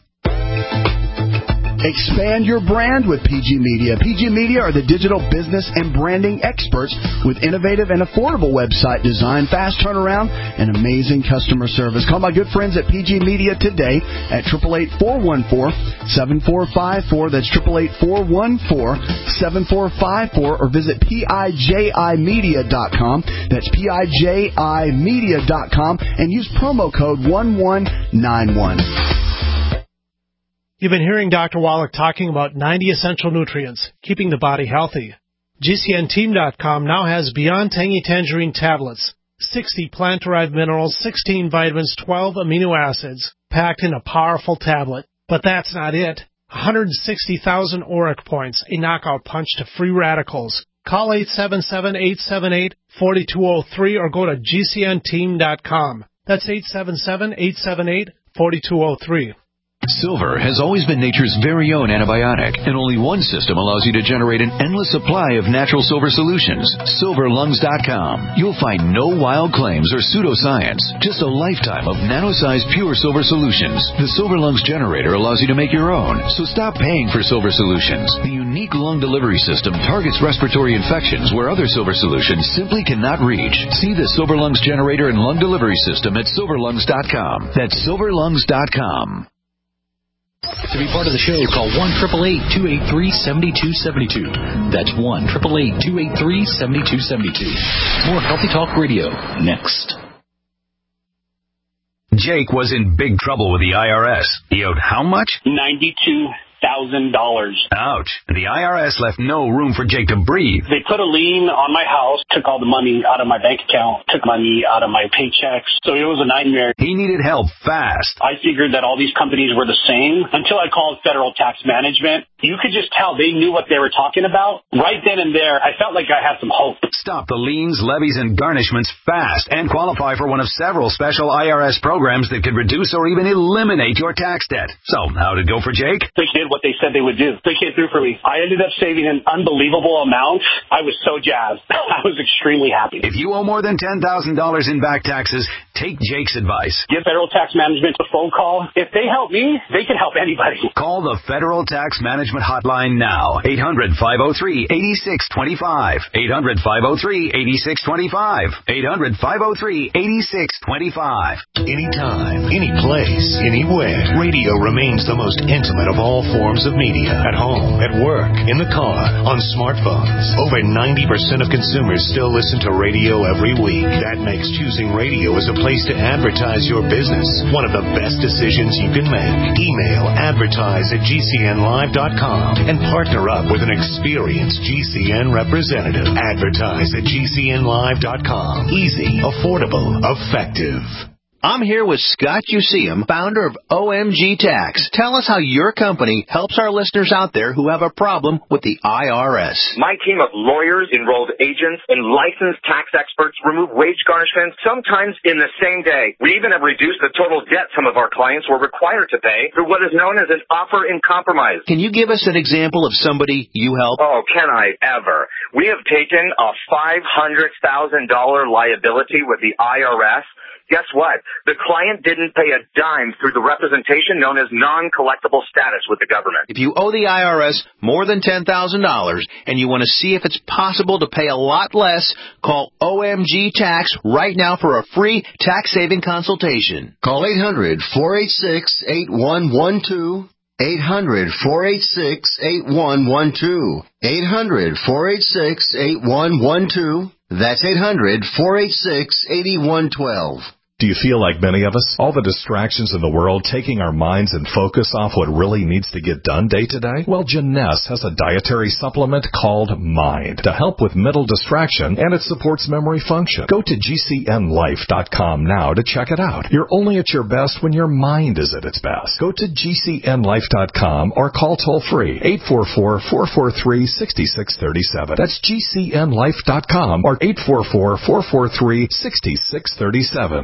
Expand your brand with P G Media. P G Media are the digital business and branding experts with innovative and affordable website design, fast turnaround, and amazing customer service. Call my good friends at P G Media today at eight eight eight, four one four, seven four five four. That's eight eight eight, four one four, seven four five four, or visit P I J I media dot com. That's P I J I media dot com and use promo code one one nine one. You've been hearing Doctor Wallach talking about ninety essential nutrients, keeping the body healthy. G C N team dot com now has Beyond Tangy Tangerine tablets, sixty plant-derived minerals, sixteen vitamins, twelve amino acids, packed in a powerful tablet. But that's not it. one hundred sixty thousand auric points, a knockout punch to free radicals. Call eight seven seven, eight seven eight, four two zero three or go to G C N team dot com. That's eight seven seven, eight seven eight, four two zero three. Silver has always been nature's very own antibiotic, and only one system allows you to generate an endless supply of natural silver solutions. silver lungs dot com. You'll find no wild claims or pseudoscience, just a lifetime of nano-sized pure silver solutions. The Silver Lungs generator allows you to make your own, so stop paying for silver solutions. The unique lung delivery system targets respiratory infections where other silver solutions simply cannot reach. See the Silver Lungs generator and lung delivery system at silver lungs dot com. That's silver lungs dot com. To be part of the show, call one eight eight eight, two eight three, seven two seven two. That's one eight eight eight, two eight three, seven two seven two. More Healthy Talk Radio next. Jake was in big trouble with the I R S. He owed how much? ninety-two thousand dollars. Ouch. The I R S left no room for Jake to breathe. They put a lien on my house, took all the money out of my bank account, took money out of my paychecks. So it was a nightmare. He needed help fast. I figured that all these companies were the same until I called Federal Tax Management. You could just tell they knew what they were talking about. Right then and there, I felt like I had some hope. Stop the liens, levies, and garnishments fast and qualify for one of several special I R S programs that could reduce or even eliminate your tax debt. So, how'd it go for Jake? They did what they said they would do. They came through for me. I ended up saving an unbelievable amount. I was so jazzed. I was extremely happy. If you owe more than ten thousand dollars in back taxes, take Jake's advice. Give Federal Tax Management a phone call. If they help me, they can help anybody. Call the Federal Tax Management Hotline now. eight hundred, five oh three, eight six two five. eight hundred, five oh three, eight six two five. eight hundred, five oh three, eight six two five. Anytime, any place, anywhere. Radio remains the most intimate of all forms of media. At home, at work, in the car, on smartphones. Over ninety percent of consumers still listen to radio every week. That makes choosing radio as a place to advertise your business one of the best decisions you can make. Email advertise at G C N live dot com and partner up with an experienced G C N representative. Advertise at G C N live dot com. Easy, affordable, effective. I'm here with Scott Useum, founder of O M G Tax. Tell us how your company helps our listeners out there who have a problem with the I R S. My team of lawyers, enrolled agents, and licensed tax experts remove wage garnishments sometimes in the same day. We even have reduced the total debt some of our clients were required to pay through what is known as an offer in compromise. Can you give us an example of somebody you help? Oh, can I ever? We have taken a five hundred thousand dollars liability with the I R S. Guess what? The client didn't pay a dime through the representation known as non-collectible status with the government. If you owe the I R S more than ten thousand dollars and you want to see if it's possible to pay a lot less, call O M G Tax right now for a free tax-saving consultation. Call eight hundred, four eight six, eight one one two. eight hundred, four eight six, eight one one two. eight hundred, four eight six, eight one one two. That's eight hundred, four eight six, eight one one two. Do you feel like many of us? All the distractions in the world taking our minds and focus off what really needs to get done day to day? Well, Janess has a dietary supplement called Mind to help with mental distraction, and it supports memory function. Go to G C N life dot com now to check it out. You're only at your best when your mind is at its best. Go to G C N life dot com or call toll-free eight four four, four four three, six six three seven. That's G C N life dot com or eight four four, four four three, six six three seven.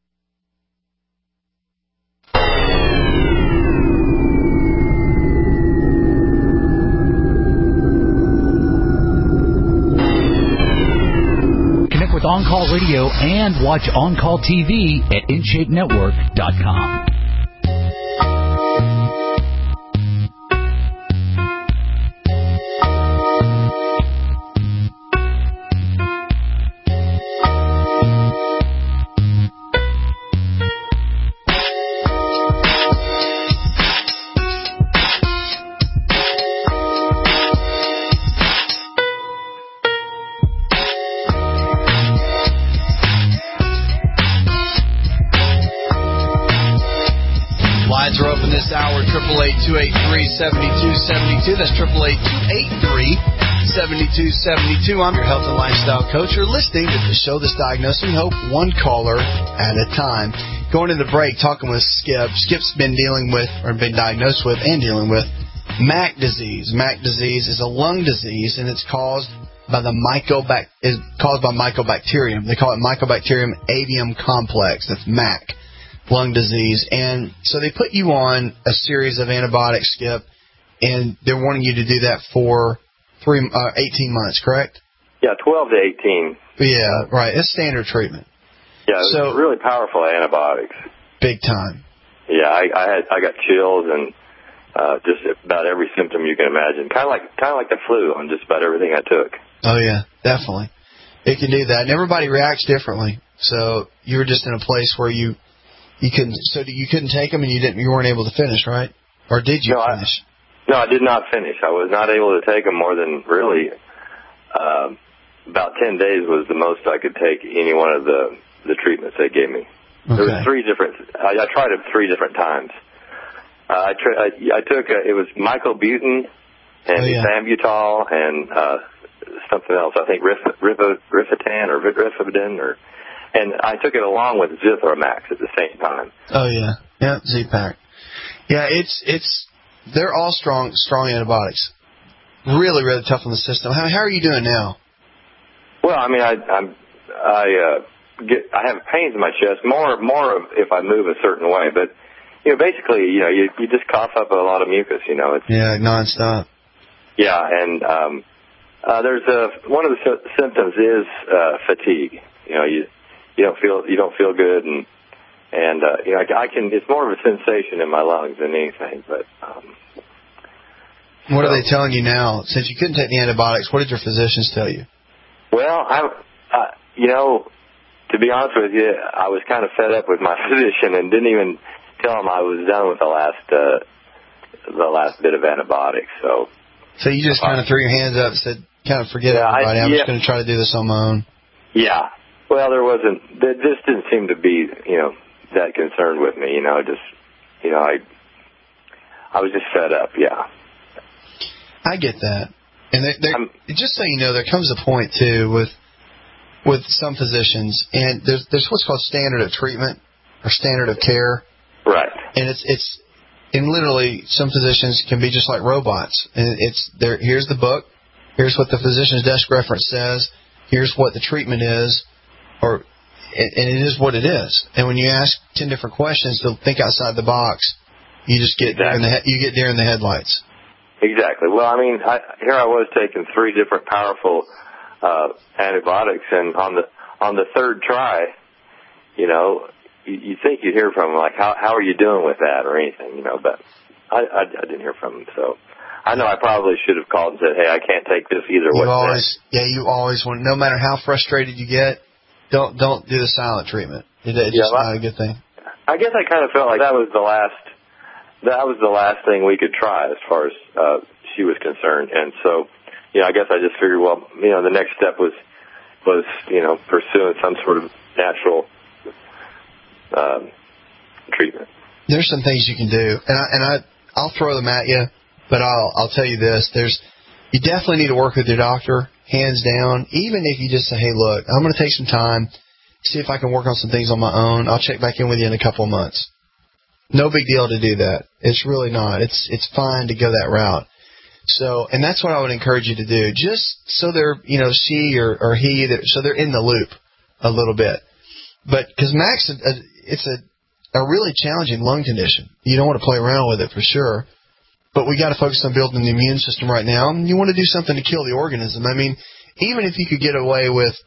With On Call Radio and watch On Call T V at in shape network dot com. triple eight, two eight three, seven two seven two. That's triple eight, two eight three, seven two seven two. I'm your health and lifestyle coach. You're listening to the show that's diagnosing hope one caller at a time. Going to the break, talking with Skip. Skip's been dealing with, or been diagnosed with and dealing with M A C disease. M A C disease is a lung disease, and it's caused by the mycobac is caused by mycobacterium. They call it Mycobacterium avium complex. That's M A C. Lung disease. And so they put you on a series of antibiotics, Skip, and they're wanting you to do that for three, uh, eighteen months, correct? Yeah, twelve to eighteen. Yeah, right. It's standard treatment. Yeah, it so, was really powerful antibiotics. Big time. Yeah, I, I had I got chills and uh, just about every symptom you can imagine. Kind of like kind of like the flu on just about everything I took. Oh yeah, definitely. It can do that, and everybody reacts differently. So you were just in a place where you. You couldn't, so you couldn't take them, and you didn't. You weren't able to finish, right? Or did you no, finish? I, no, I did not finish. I was not able to take them more than really um, about ten days was the most I could take any one of the the treatments they gave me. Okay. There was three different. I, I tried it three different times. Uh, I, tra- I I took a, it was mycobutin and oh, yeah. ethambutol and uh, something else. I think rif, rif, rifatan or rifabidin or. And I took it along with Zithromax at the same time. Oh yeah, yeah, Z-Pack. Yeah, it's it's they're all strong strong antibiotics. Really, really tough on the system. How how are you doing now? Well, I mean, I I'm I uh, get I have pains in my chest more more if I move a certain way, but you know, basically, you know, you you just cough up a lot of mucus. You know, it's yeah, nonstop. Yeah, and um, uh, there's a one of the sy- symptoms is uh, fatigue. You know, you. You don't feel you don't feel good, and and uh, you know I, I can. It's more of a sensation in my lungs than anything. But um, what so, are they telling you now? Since you couldn't take the antibiotics, what did your physicians tell you? Well, I, uh, you know, to be honest with you, I was kind of fed up with my physician and didn't even tell him I was done with the last uh, the last bit of antibiotics. So, so you just kind of threw your hands up and said, "Kind of forget yeah, everybody. I, I'm yeah. just going to try to do this on my own." Yeah. Well, there wasn't. There just didn't seem to be, you know, that concerned with me. You know, just, you know, I, I was just fed up. Yeah. I get that, and they, just so you know, there comes a point too with, with some physicians, and there's there's what's called standard of treatment or standard of care. Right. And it's it's, and literally some physicians can be just like robots, and it's there. Here's the book. Here's what the physician's desk reference says. Here's what the treatment is. Or, and it is what it is. And when you ask ten different questions to think outside the box, you just get exactly. deer in the he- you get deer in the headlights. Exactly. Well, I mean, I, here I was taking three different powerful uh, antibiotics, and on the on the third try, you know, you, you think you'd hear from them, like, how how are you doing with that or anything, you know? But I, I, I didn't hear from them, so. I know I probably should have called and said, hey, I can't take this either. You always, yeah, you always want, no matter how frustrated you get, don't don't do the silent treatment. It, it's yeah, just well, not a good thing. I guess I kind of felt like that was the last, that was the last thing we could try as far as uh, she was concerned. And so, you know, I guess I just figured, well, you know, the next step was, was you know, pursuing some sort of natural um, treatment. There's some things you can do, and I, and I I'll throw them at you, but I'll I'll tell you this: there's you definitely need to work with your doctor, hands down. Even if you just say, hey, look, I'm going to take some time, see if I can work on some things on my own. I'll check back in with you in a couple of months. No big deal to do that. It's really not. It's it's fine to go that route. So, and that's what I would encourage you to do, just so they're, you know, she or, or he, so they're in the loop a little bit. But because Max, it's a, a really challenging lung condition. You don't want to play around with it for sure. But we got to focus on building the immune system right now. And you want to do something to kill the organism. I mean, even if you could get away with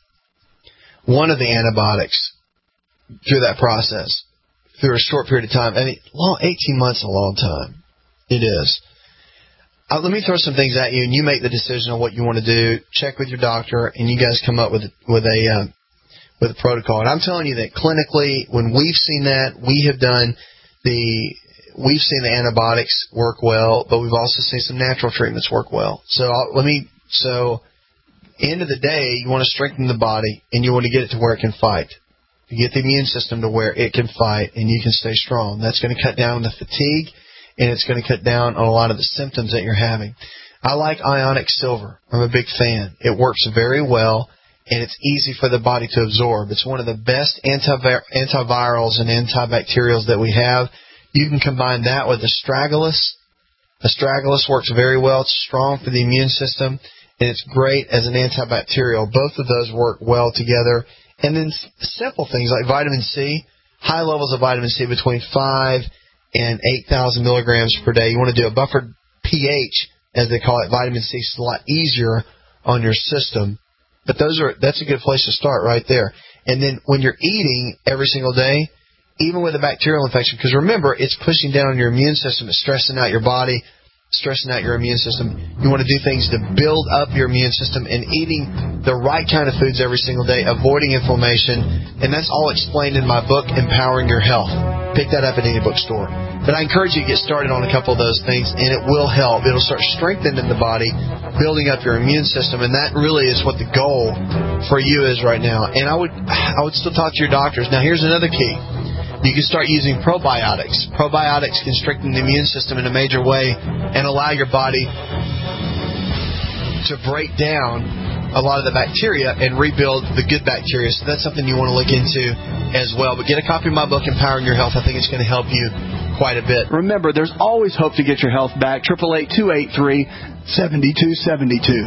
one of the antibiotics through that process, through a short period of time, I mean, long, eighteen months is a long time. It is. Uh, let me throw some things at you, and you make the decision on what you want to do. Check with your doctor, and you guys come up with with a uh, with a protocol. And I'm telling you that clinically, when we've seen that, we have done the we've seen the antibiotics work well, but we've also seen some natural treatments work well. So I'll, let me so end of the day, you want to strengthen the body, and you want to get it to where it can fight. You get the immune system to where it can fight, and you can stay strong. That's going to cut down the fatigue. And it's going to cut down on a lot of the symptoms that you're having. I like ionic silver. I'm a big fan. It works very well, and it's easy for the body to absorb. It's one of the best antivir- antivirals and antibacterials that we have. You can combine that with astragalus. Astragalus works very well. It's strong for the immune system, and it's great as an antibacterial. Both of those work well together. And then simple things like vitamin C, high levels of vitamin C between five and eight thousand milligrams per day. You want to do a buffered pH, as they call it. Vitamin C is a lot easier on your system. But those are that's a good place to start right there. And then when you're eating every single day, even with a bacterial infection, because remember, it's pushing down your immune system. It's stressing out your body, stressing out your immune system. You want to do things to build up your immune system, and eating the right kind of foods every single day, avoiding inflammation. And that's all explained in my book, Empowering Your Health. Pick that up at any bookstore. But I encourage you to get started on a couple of those things, and it will help. It'll start strengthening the body, building up your immune system, and that really is what the goal for you is right now. And I would, I would still talk to your doctors. Now, here's another key. You can start using probiotics. Probiotics can strengthen the immune system in a major way and allow your body to break down a lot of the bacteria and rebuild the good bacteria. So that's something you want to look into as well. But get a copy of my book, Empowering Your Health. I think it's going to help you quite a bit. Remember, there's always hope to get your health back. eight eight eight, two eight three, seven two seven two.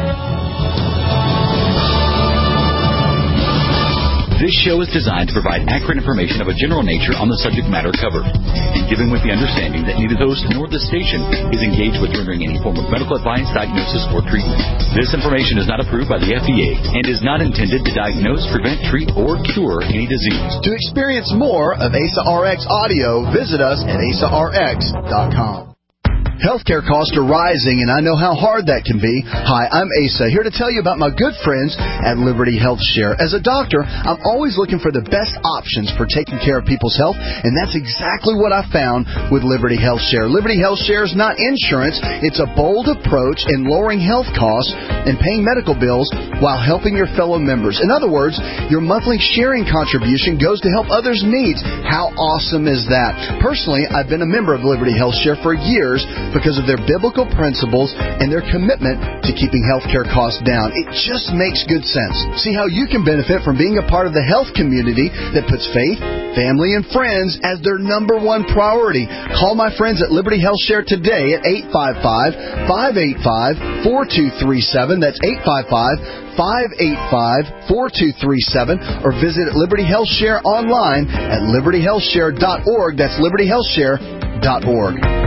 This show is designed to provide accurate information of a general nature on the subject matter covered, and given with the understanding that neither the host nor the station is engaged with rendering any form of medical advice, diagnosis, or treatment. This information is not approved by the F D A and is not intended to diagnose, prevent, treat, or cure any disease. To experience more of A S A R X audio, visit us at A S A R X dot com. Healthcare costs are rising, and I know how hard that can be. Hi, I'm Asa, here to tell you about my good friends at Liberty Health Share. As a doctor, I'm always looking for the best options for taking care of people's health, and that's exactly what I found with Liberty Health Share. Liberty Health Share is not insurance. It's a bold approach in lowering health costs and paying medical bills while helping your fellow members. In other words, your monthly sharing contribution goes to help others' needs. How awesome is that? Personally, I've been a member of Liberty Health Share for years because of their biblical principles and their commitment to keeping healthcare costs down. It just makes good sense. See how you can benefit from being a part of the health community that puts faith, family, and friends as their number one priority. Call my friends at Liberty Health Share today at eight five five, five eight five, four two three seven. That's eight five five, five eight five, four two three seven. Or visit Liberty Health Share online at liberty health share dot org. That's liberty health share dot org.